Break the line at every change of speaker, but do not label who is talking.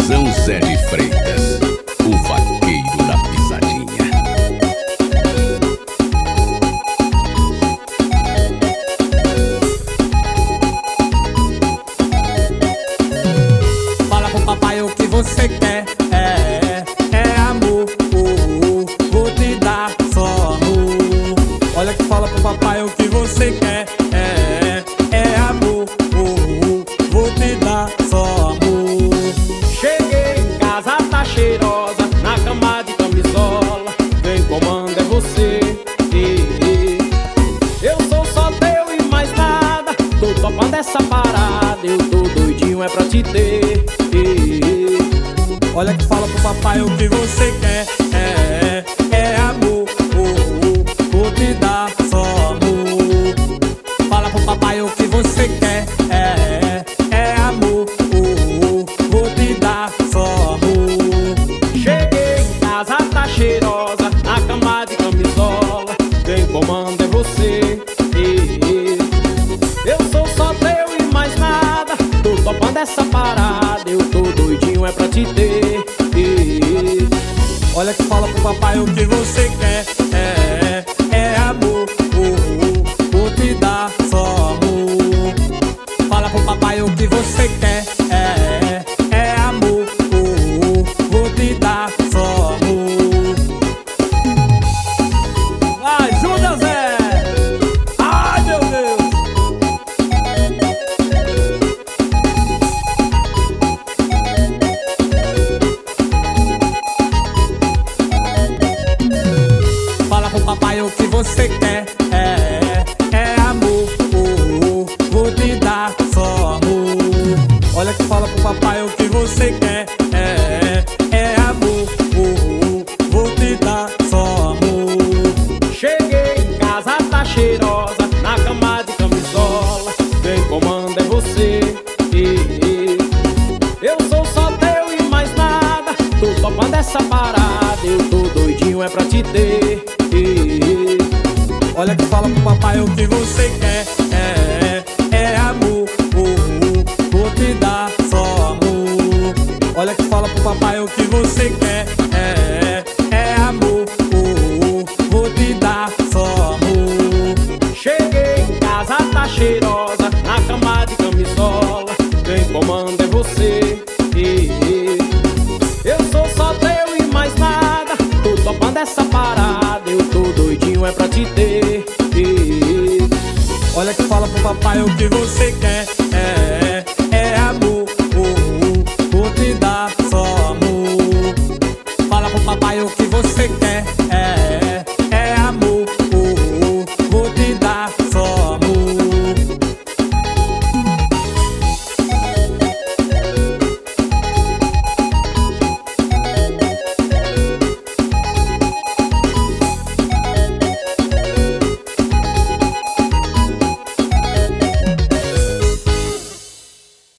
Paizão Zé de Freitas, o vaqueiro da pisadinha.
Fala pro papai o que você quer. É amor, vou te dar só amor. Olha que fala pro papai o que você quer. É amor, vou te dar só amor. Cheguei em casa, tá cheirosa, na cama de camisola. Quem comanda é você. Eu sou só teu e mais nada. Tô topando essa parada, eu tô doidinho é pra te ter. Olha que fala pro papai o que você quer. É amor, vou te dar só amor. Fala pro papai o que você quer. É amor, vou te dar só amor. Cheguei em casa, tá cheirosa, na cama de camisola. Quem comanda é você. Eu sou só teu e mais nada. Tô topando essa parada, eu tô doidinho é pra te ter. Olha que fala pro papai o que você quer. É amor, vou te dar só amor. Fala pro papai o que você quer. É amor, vou te dar só amor. Ajuda, Zé! Ai, meu Deus! Fala pro papai o que você quer. É amor, vou te dar só amor. Olha que fala pro papai o que você quer. É amor, vou te dar só amor. Cheguei em casa, tá cheirosa, na cama de camisola. Quem comanda é você. Eu sou só teu e mais nada. Tô topando essa parada, eu tô doidinho é pra te ter. Olha que fala pro papai o que você quer. É amor, vou te dar só amor. Olha que fala pro papai o que você quer. É amor, vou te dar só amor. Cheguei em casa, tá cheirosa, na cama de camisola. Quem comanda é você. Eu sou só teu e mais nada. Tô topando essa parada, eu tô doidinho é pra te ter. Olha que fala pro papai o que você quer.